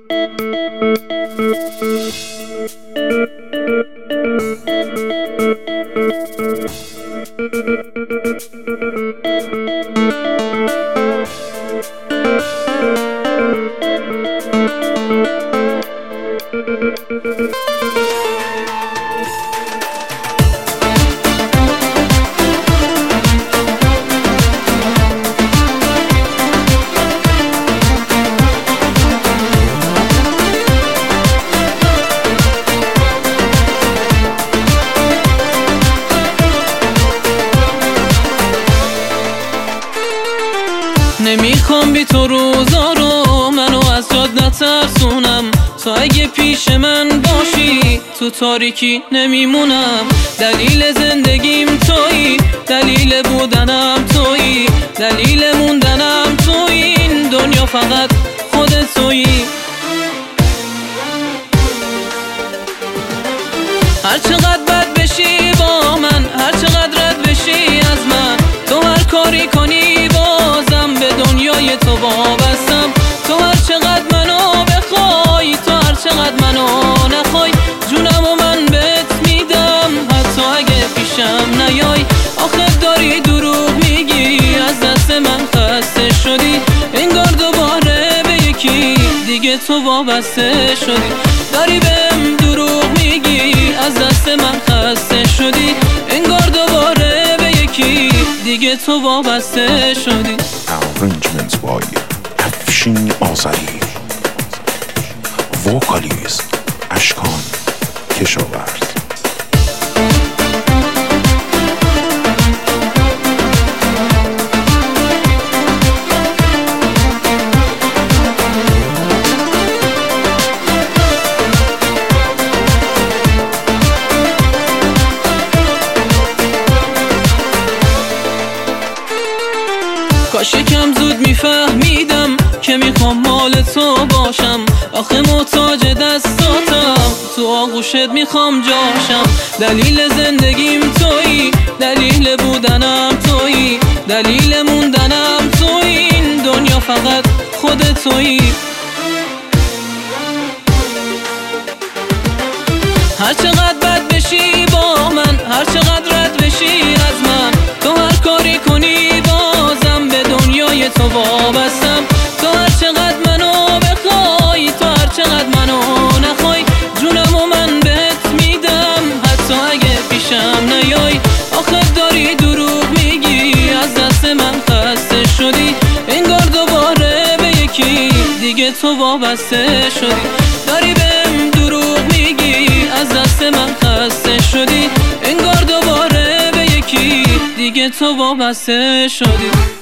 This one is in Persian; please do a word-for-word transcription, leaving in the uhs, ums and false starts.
نمیخوام بی تو روزا رو منو از جاد نترسونم، تو اگه پیش من باشی تو تاریکی نمیمونم. دلیل زندگیم تویی، دلیل بودنم تویی، دلیل موندنم تو این دنیا فقط خودت تویی. هر چقدر بد بشی با من، هر چقدر رد بشی از من، تو هر کاری کنی بازم به دنیای تو وابستم. تو هر چقدر منو بخوای، تو هر چقدر منو نخوای، جونم و من بهت میدم حتی اگه پیشم نیای. آخه داری دروغ میگی، از دست من خسته شدی، انگار دوباره به یکی دیگه تو وابسته شدی. داری بهم دروغ میگی، از دست من خسته شدی، انگار دوباره به یکی دیگه تو وابسته شدی. Arrangements by افشین آذری، وکالیست اشکان کشاورز. کاش یکم زود میفهمیدم که میخوام مال تو باشم. آخه محتاج دستاتم، تو آغوشت میخوام جاشم. دلیل زندگیم تویی، دلیل بودنم تویی، دلیل موندنم تو این دنیا فقط خودت تویی. هر چقدر بد بشی با من، هر چقدر رد بشی از من، تو هر کاری کنی بازم به دنیای تو وابستم. تو هر چقدر منو بخوای، تو هر چقدر منو نخوای، جونم و من بهت میدم حتی اگه پیشم نیای. آخه داری دروغ میگی، از دست من خسته شدی، انگار دوباره به یکی دیگه تو وابسته شدی. داری بهم دروغ میگی، از دست من خسته شدی، انگار دوباره به یکی دیگه تو وابسته شدی.